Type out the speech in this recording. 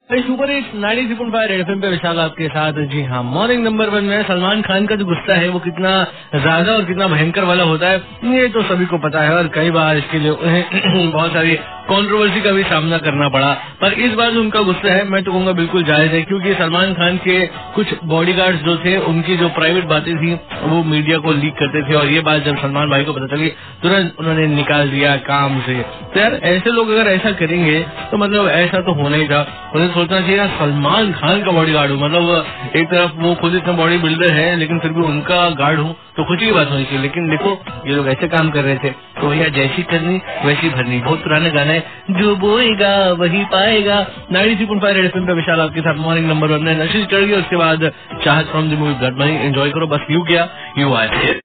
Super hits 93.5 red FM पे विशाल आपके साथ। जी हाँ, मॉर्निंग नंबर 1 में सलमान खान का जो गुस्सा है वो कितना ज्यादा और कितना भयंकर वाला होता है ये तो सभी को पता है, और कई बार इसके लिए उन्हें बहुत सारी कंट्रोवर्सी का भी सामना करना पड़ा। पर इस बार जो उनका गुस्सा है मैं तो कहूँगा बिल्कुल जायज है, क्योंकि सलमान खान के कुछ बॉडीगार्ड्स जो थे उनकी जो प्राइवेट बातें थी वो मीडिया को लीक करते थे, और ये बात जब सलमान भाई को पता चली तुरंत उन्होंने निकाल दिया काम से। तो यार ऐसे लोग अगर ऐसा करेंगे तो मतलब ऐसा तो होना ही था। उन्हें सोचना चाहिए सलमान खान का बॉडी गार्ड हूँ, मतलब एक तरफ वो खुद इतना बॉडी बिल्डर है लेकिन फिर भी उनका गार्ड हूँ तो खुशी की बात होनी चाहिए। लेकिन देखो ये लोग ऐसे काम कर रहे थे, तो भैया जैसी करनी वैसी भरनी। बहुत पुराने गाना है, जो बोएगा वही पाएगा। 93.5 रेड एफएम पे विशाल आपके साथ मॉर्निंग नंबर 1 में नशीब चढ़ गई। उसके बाद चाहत फ्रॉम द मूवी गट मनी एंजॉय करो, बस यू किया यू आए।